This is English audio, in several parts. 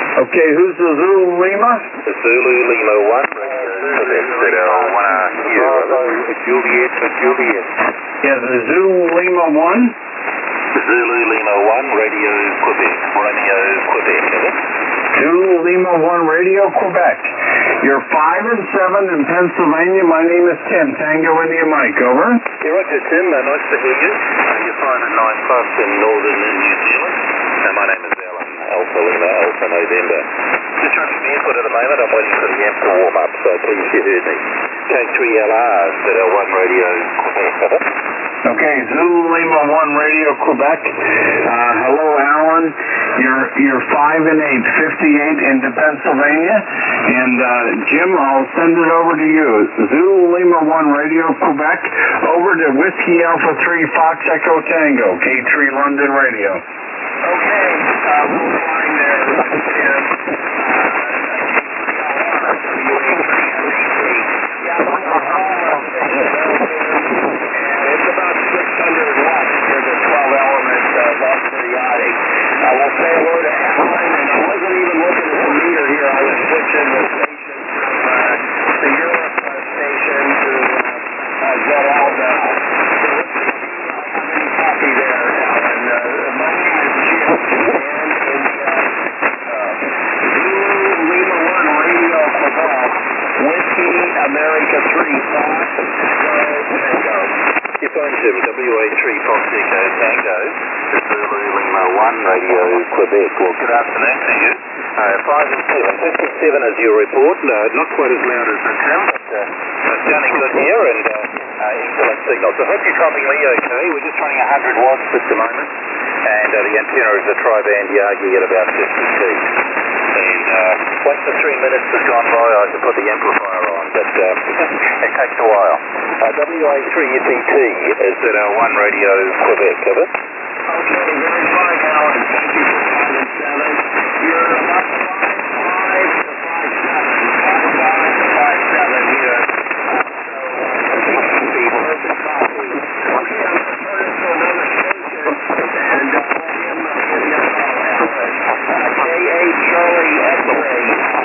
Okay, who's the Zulu Lima? The Zulu Lima 1, ZL1RQ. Juliet. Yeah, the Zulu Lima 1. Zulu Lima 1, Radio Quebec. Romeo Quebec, is it? Zulu Lima 1, Radio Quebec. You're 5 and 7 in Pennsylvania. My name is Tim. Tango India Mike, over. Yeah, Roger, Tim. Nice to hear you. You're 5 and 9 plus in northern New Zealand. My name is Alan. Alpha Lima, Alpha November. Just running the airport at the moment. I'm waiting for the amp to warm up, so please you heard me. K3LR, ZL1 Radio Quebec, over. Okay, Zulu Lima 1 Radio Quebec. Hello, Alan. You're 5 and 8, 58 into Pennsylvania. And Jim, I'll send it over to you. Zulu Lima 1 Radio Quebec over to Whiskey Alpha 3 Fox Echo Tango, K3 London Radio. Okay, we'll find there, Tim. I will say hello to Alan, and I wasn't even looking at the meter here. I was switching the station from the Europe station to ZL now. So let's see if you have any copy there, Alan. My name is Jim, and Zulu Lima 1 Radio Quebec, Whiskey America 3 Fox Tango. Your phone, Jim, WA3 Fox Echo Tango. Zulu Lima 1 Radio Quebec. Well, good afternoon to you. 5 and 7. 57 is your report. Not quite as loud as the Tim, but sounding good here and excellent signal. So I hope you're copying me okay. We're just running 100 watts at the moment, and the antenna is a tri-band Yagi at about 50 feet. And once the 3 minutes has gone by, I can put the amplifier on, but it takes a while. WA3FET is at our 1 Radio Quebec, is it? Okay, very fine, Alan. Thank you for 5 and 7. You're about 5 to 5 here. So, be perfect copy. Okay, I'm going to turn it to another station, and let him give you a call, Alan. K8 Charlie X-Ray.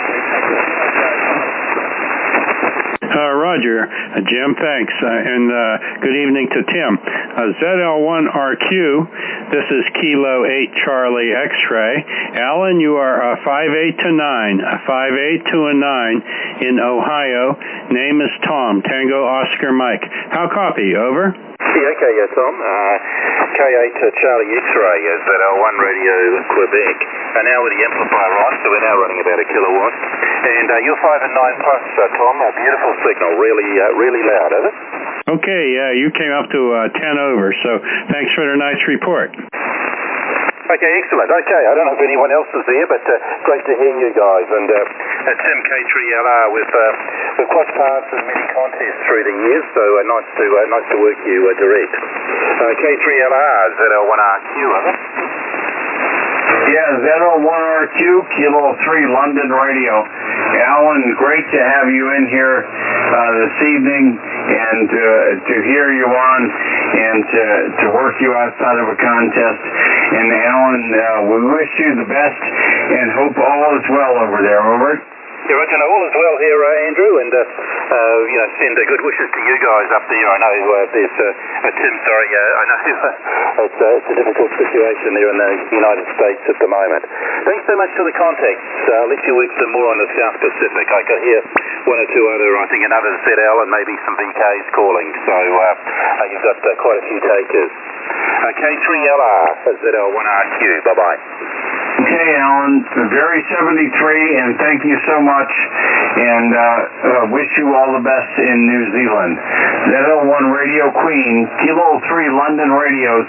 Roger. Jim, thanks. And good evening to Tim. ZL1RQ, this is Kilo 8 Charlie X-Ray. Alan, you are 58 to 9, 58 to a 9 in Ohio. Name is Tom, Tango Oscar Mike. How copy? Over? Yeah, okay, Tom. K8 Charlie X-Ray is at our 1 Radio Quebec. And now with the amplifier on, so we're now running about a kilowatt. And you're 5 and 9 plus, Tom. A beautiful signal, really loud, is it? Okay, yeah, you came up to 10 over, so thanks for the nice report. Okay, excellent. Okay, I don't know if anyone else is there, but great to hear you guys. And Tim, K3LR, we've crossed paths in many contests through the years, so nice to work you direct. K3LR, ZL1RQ, is it? Yeah, ZL1RQ, Kilo 3 London Radio. Alan, great to have you in here this evening and to hear you on and to work you outside of a contest. And Alan, we wish you the best and hope all is well over there. Over. Yeah, Roger, all is well here, Andrew, and send good wishes to you guys up there. I know there's Tim. Sorry, I know it's a difficult situation there in the United States at the moment. Thanks so much for the contacts. I'll let you work some more on the South Pacific. I could hear one or two other, I think another ZL and maybe some VKs calling. So you've got quite a few takers. K3LR, ZL1RQ. Bye bye. Okay, Alan, very 73, and thank you so much, and wish you all the best in New Zealand. ZL1 Radio Queen, Kilo 3 London Radio.